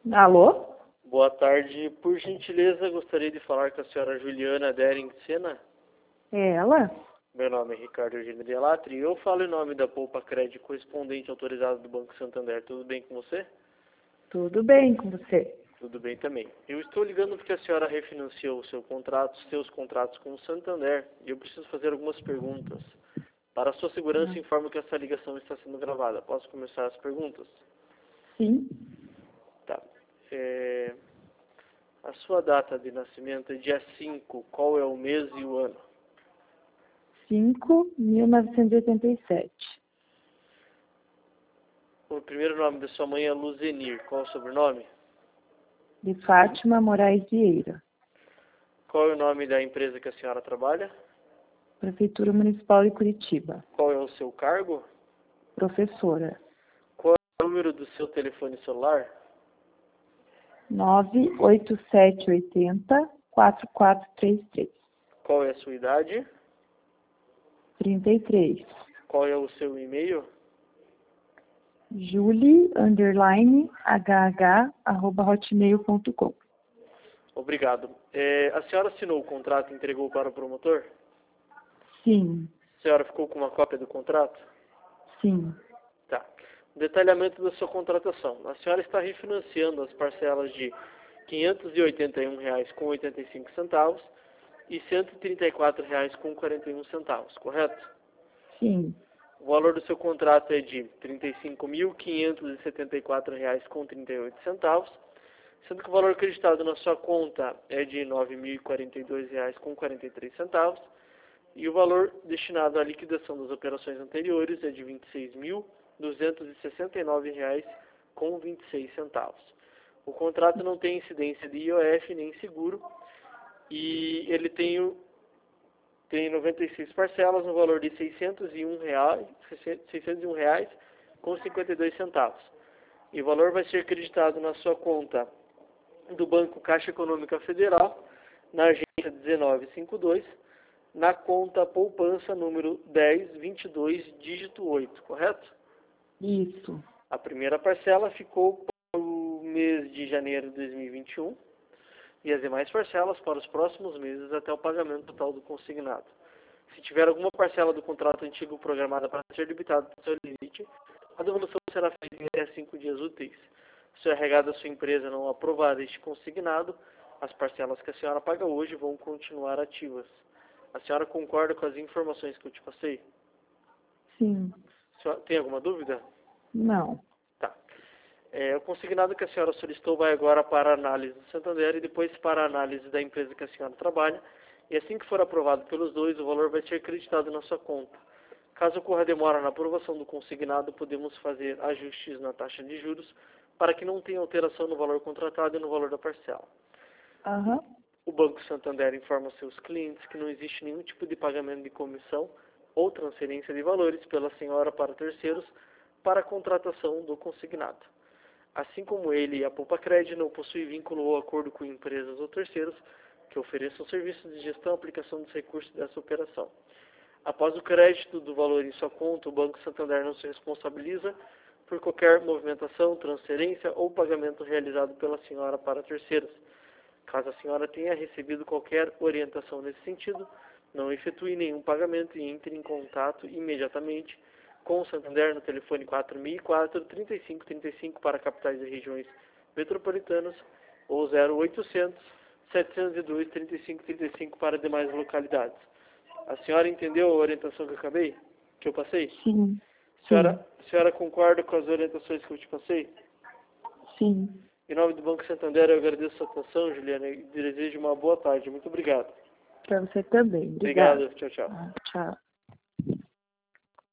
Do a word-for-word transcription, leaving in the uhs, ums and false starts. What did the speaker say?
Alô? Boa tarde. Por gentileza, gostaria de falar com a senhora Juliana Dering Sena. É ela? Meu nome é Ricardo Eugênio de Latri. Eu falo em nome da Poupa Crédito, correspondente autorizado do Banco Santander. Tudo bem com você? Tudo bem com você? Tudo bem também. Eu estou ligando porque a senhora refinanciou o seu contrato, seus contratos com o Santander, e eu preciso fazer algumas perguntas. Para a sua segurança, informo que essa ligação está sendo gravada. Posso começar as perguntas? Sim. Tá. É... A sua data de nascimento é dia cinco. Qual é o mês e o ano? cinco de mil novecentos e oitenta e sete. O primeiro nome da sua mãe é Luzenir. Qual é o sobrenome? De Fátima Moraes Vieira. Qual é o nome da empresa que a senhora trabalha? Prefeitura Municipal de Curitiba. Qual é o seu cargo? Professora. Qual é o número do seu telefone celular? nove oito sete oito zero, quatro quatro três três. Qual é a sua idade? trinta e três. Qual é o seu e-mail? Julie, underline, hh, arroba hotmail ponto com. Obrigado. É, a senhora assinou o contrato e entregou para o promotor? Sim. A senhora ficou com uma cópia do contrato? Sim. Tá. Detalhamento da sua contratação. A senhora está refinanciando as parcelas de quinhentos e oitenta e um reais com oitenta e cinco centavos e cento e trinta e quatro reais com quarenta e um centavos, correto? Sim. O valor do seu contrato é de trinta e cinco mil quinhentos e setenta e quatro reais com trinta e oito centavos, sendo que o valor acreditado na sua conta é de nove mil e quarenta e dois reais com quarenta e três centavos e o valor destinado à liquidação das operações anteriores é de vinte e seis mil duzentos e sessenta e nove reais com vinte e seis centavos. O contrato não tem incidência de I O F nem seguro e ele tem o tem noventa e seis parcelas no valor de seiscentos e um reais, seiscentos e um reais com cinquenta e dois centavos. E o valor vai ser acreditado na sua conta do Banco Caixa Econômica Federal, na agência dezenove cinquenta e dois, na conta poupança número dez vinte e dois, dígito oito, correto? Isso. A primeira parcela ficou para o mês de janeiro de dois mil e vinte e um e as demais parcelas para os próximos meses até o pagamento total do consignado. Se tiver alguma parcela do contrato antigo programada para ser debitada do seu limite, a devolução será feita em até cinco dias úteis. Se o R H da sua empresa não aprovar este consignado, as parcelas que a senhora paga hoje vão continuar ativas. A senhora concorda com as informações que eu te passei? Sim. A senhora tem alguma dúvida? Não. Tá. É, o consignado que a senhora solicitou vai agora para a análise do Santander e depois para a análise da empresa que a senhora trabalha. E assim que for aprovado pelos dois, o valor vai ser acreditado na sua conta. Caso ocorra demora na aprovação do consignado, podemos fazer ajustes na taxa de juros para que não tenha alteração no valor contratado e no valor da parcela. Aham. O Banco Santander informa seus clientes que não existe nenhum tipo de pagamento de comissão ou transferência de valores pela senhora para terceiros para a contratação do consignado. Assim como ele e a Poupa Crédito não possuem vínculo ou acordo com empresas ou terceiros que ofereçam serviços de gestão e aplicação dos recursos dessa operação. Após o crédito do valor em sua conta, o Banco Santander não se responsabiliza por qualquer movimentação, transferência ou pagamento realizado pela senhora para terceiros. Caso a senhora tenha recebido qualquer orientação nesse sentido, não efetue nenhum pagamento e entre em contato imediatamente com o Santander no telefone quatro mil e quatro, trinta e cinco trinta e cinco para capitais e regiões metropolitanas ou zero oitocentos, setecentos e dois, trinta e cinco trinta e cinco para demais localidades. A senhora entendeu a orientação que eu acabei? Que eu passei? Sim. A senhora, a senhora concorda com as orientações que eu te passei? Sim. Em nome do Banco Santander, eu agradeço a sua atenção, Juliana, e desejo uma boa tarde. Muito obrigado. Para você também. Obrigada. Obrigado. Tchau, tchau. Ah, tchau.